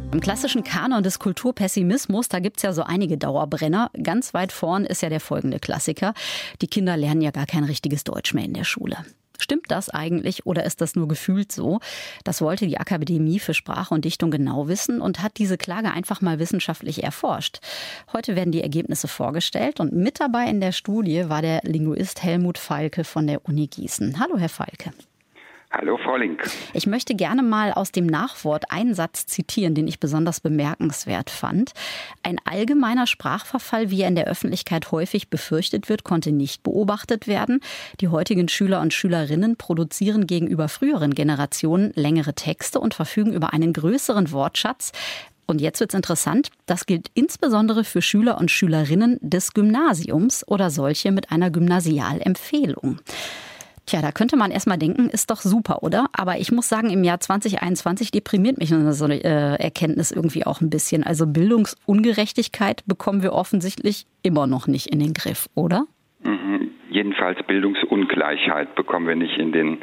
Im klassischen Kanon des Kulturpessimismus, da gibt es ja so einige Dauerbrenner. Ganz weit vorn ist ja der folgende Klassiker. Die Kinder lernen ja gar kein richtiges Deutsch mehr in der Schule. Stimmt das eigentlich oder ist das nur gefühlt so? Das wollte die Akademie für Sprache und Dichtung genau wissen und hat diese Klage einfach mal wissenschaftlich erforscht. Heute werden die Ergebnisse vorgestellt und mit dabei in der Studie war der Linguist Helmut Falke von der Uni Gießen. Hallo, Herr Falke. Hallo, Frau Link. Ich möchte gerne mal aus dem Nachwort einen Satz zitieren, den ich besonders bemerkenswert fand. Ein allgemeiner Sprachverfall, wie er in der Öffentlichkeit häufig befürchtet wird, konnte nicht beobachtet werden. Die heutigen Schüler und Schülerinnen produzieren gegenüber früheren Generationen längere Texte und verfügen über einen größeren Wortschatz. Und jetzt wird's interessant, das gilt insbesondere für Schüler und Schülerinnen des Gymnasiums oder solche mit einer Gymnasialempfehlung. Tja, da könnte man erstmal denken, ist doch super, oder? Aber ich muss sagen, im Jahr 2021 deprimiert mich so eine Erkenntnis irgendwie auch ein bisschen. Also Bildungsungerechtigkeit bekommen wir offensichtlich immer noch nicht in den Griff, oder? Jedenfalls Bildungsungleichheit bekommen wir nicht in den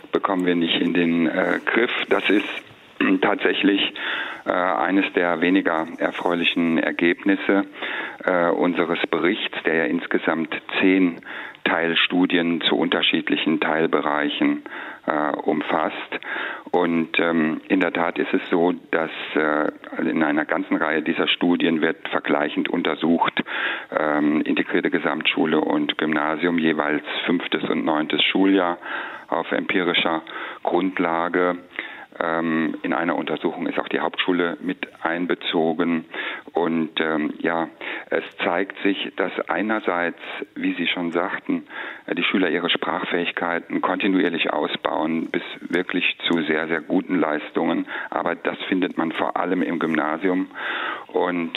Griff. Das ist tatsächlich eines der weniger erfreulichen Ergebnisse unseres Berichts, der ja insgesamt 10 Teilstudien zu unterschiedlichen Teilbereichen umfasst. Und in der Tat ist es so, dass in einer ganzen Reihe dieser Studien wird vergleichend untersucht, integrierte Gesamtschule und Gymnasium, jeweils 5. und 9. Schuljahr auf empirischer Grundlage. In einer Untersuchung ist auch die Hauptschule mit einbezogen und es zeigt sich, dass einerseits, wie Sie schon sagten, die Schüler ihre Sprachfähigkeiten kontinuierlich ausbauen bis wirklich zu sehr, sehr guten Leistungen, aber das findet man vor allem im Gymnasium und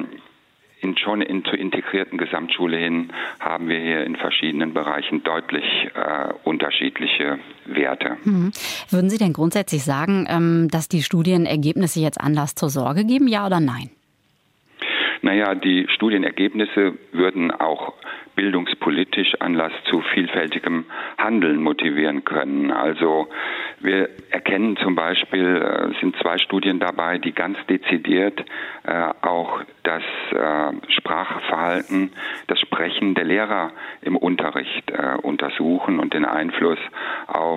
zur integrierten Gesamtschule hin haben wir hier in verschiedenen Bereichen deutlich unterschiedliche Werte. Würden Sie denn grundsätzlich sagen, dass die Studienergebnisse jetzt Anlass zur Sorge geben, ja oder nein? Naja, die Studienergebnisse würden auch bildungspolitisch Anlass zu vielfältigem Handeln motivieren können. Also wir erkennen zum Beispiel, es sind 2 Studien dabei, die ganz dezidiert auch das Sprachverhalten, das Sprechen der Lehrer im Unterricht untersuchen und den Einfluss auf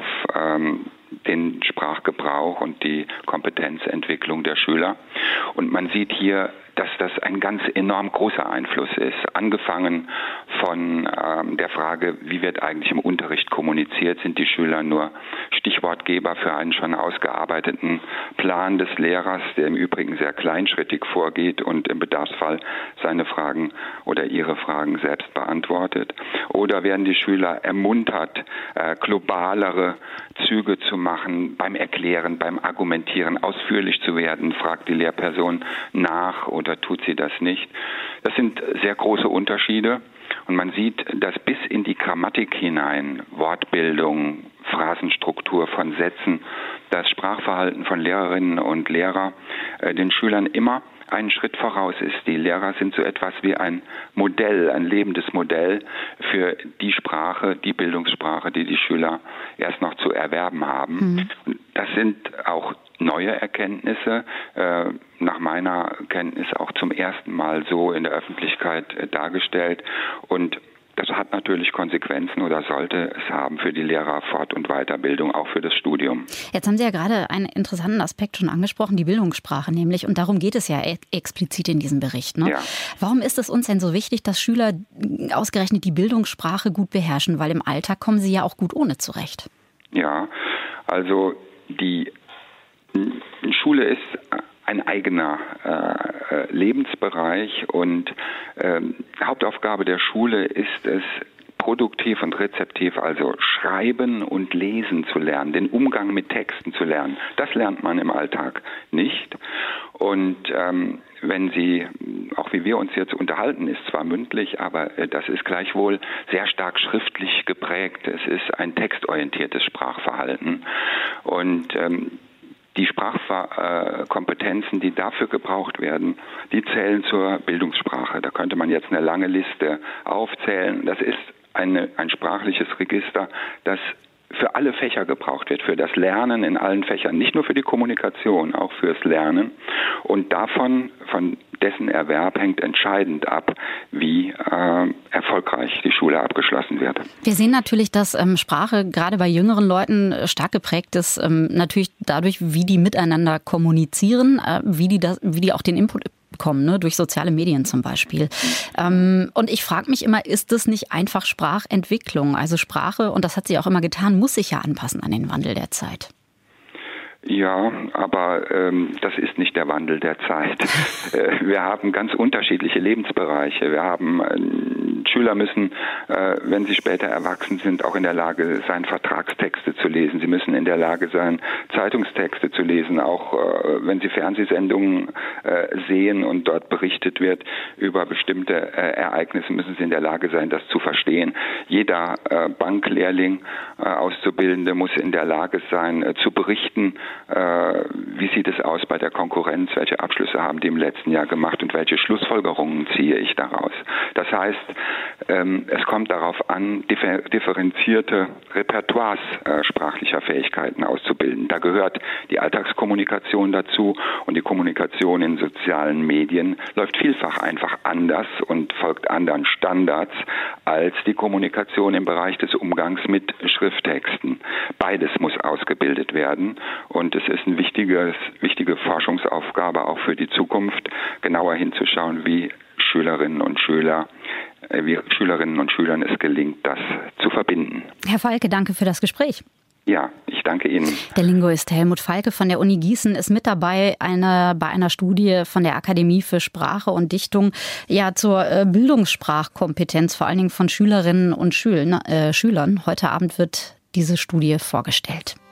den Sprachgebrauch und die Kompetenzentwicklung der Schüler. Und man sieht hier, dass das ein ganz enorm großer Einfluss ist. Angefangen von der Frage, wie wird eigentlich im Unterricht kommuniziert? Sind die Schüler nur Stichwortgeber für einen schon ausgearbeiteten Plan des Lehrers, der im Übrigen sehr kleinschrittig vorgeht und im Bedarfsfall seine Fragen oder ihre Fragen selbst beantwortet? Oder werden die Schüler ermuntert, globalere Züge zu machen, beim Erklären, beim Argumentieren ausführlich zu werden? Fragt die Lehrperson nach oder tut sie das nicht? Das sind sehr große Unterschiede und man sieht, dass bis in die Grammatik hinein, Wortbildung, Phrasenstruktur von Sätzen, das Sprachverhalten von Lehrerinnen und Lehrern den Schülern immer einen Schritt voraus ist. Die Lehrer sind so etwas wie ein Modell, ein lebendes Modell für die Sprache, die Bildungssprache, die die Schüler erst noch zu erwerben haben. Und das sind auch neue Erkenntnisse, nach meiner Kenntnis auch zum ersten Mal so in der Öffentlichkeit dargestellt. Und das hat natürlich Konsequenzen oder sollte es haben für die Lehrerfort- und Weiterbildung, auch für das Studium. Jetzt haben Sie ja gerade einen interessanten Aspekt schon angesprochen, die Bildungssprache nämlich. Und darum geht es ja explizit in diesem Bericht. Ne? Ja. Warum ist es uns denn so wichtig, dass Schüler ausgerechnet die Bildungssprache gut beherrschen? Weil im Alltag kommen sie ja auch gut ohne zurecht. Ja, also die Schule ist ein eigener Lebensbereich und Hauptaufgabe der Schule ist es, produktiv und rezeptiv, also schreiben und lesen zu lernen, den Umgang mit Texten zu lernen. Das lernt man im Alltag nicht. Und wenn Sie, auch wie wir uns jetzt unterhalten, ist zwar mündlich, aber das ist gleichwohl sehr stark schriftlich geprägt. Es ist ein textorientiertes Sprachverhalten. Und die Sprachkompetenzen, die dafür gebraucht werden, die zählen zur Bildungssprache. Da könnte man jetzt eine lange Liste aufzählen. Das ist ein sprachliches Register, das für alle Fächer gebraucht wird, für das Lernen in allen Fächern, nicht nur für die Kommunikation, auch fürs Lernen. Und von dessen Erwerb hängt entscheidend ab, wie erfolgreich die Schule abgeschlossen wird. Wir sehen natürlich, dass Sprache gerade bei jüngeren Leuten stark geprägt ist, natürlich dadurch, wie die miteinander kommunizieren, wie die auch den Input bekommen, ne, durch soziale Medien zum Beispiel. Und ich frage mich immer, ist das nicht einfach Sprachentwicklung? Also Sprache, und das hat sie auch immer getan, muss sich ja anpassen an den Wandel der Zeit. Ja, aber das ist nicht der Wandel der Zeit. Wir haben ganz unterschiedliche Lebensbereiche. Wir haben Schüler müssen, wenn sie später erwachsen sind, auch in der Lage sein, Vertragstexte zu lesen. Sie müssen in der Lage sein, Zeitungstexte zu lesen, auch wenn sie Fernsehsendungen sehen und dort berichtet wird über bestimmte Ereignisse, müssen sie in der Lage sein, das zu verstehen. Jeder Banklehrling, Auszubildende muss in der Lage sein, zu berichten, wie sieht es aus bei der Konkurrenz, welche Abschlüsse haben die im letzten Jahr gemacht und welche Schlussfolgerungen ziehe ich daraus. Das heißt, es kommt darauf an, differenzierte Repertoires sprachlicher Fähigkeiten auszubilden. Da gehört die Alltagskommunikation dazu, und die Kommunikation in sozialen Medien läuft vielfach einfach anders und folgt anderen Standards als die Kommunikation im Bereich des Umgangs mit Schrifttexten. Beides muss ausgebildet werden, und es ist eine wichtige Forschungsaufgabe auch für die Zukunft, genauer hinzuschauen, wie Schülerinnen und Schülern es gelingt, das zu verbinden. Herr Falke, danke für das Gespräch. Ja, ich danke Ihnen. Der Linguist Helmut Falke von der Uni Gießen ist mit dabei bei einer Studie von der Akademie für Sprache und Dichtung zur Bildungssprachkompetenz, vor allen Dingen von Schülerinnen und Schülern. Heute Abend wird diese Studie vorgestellt.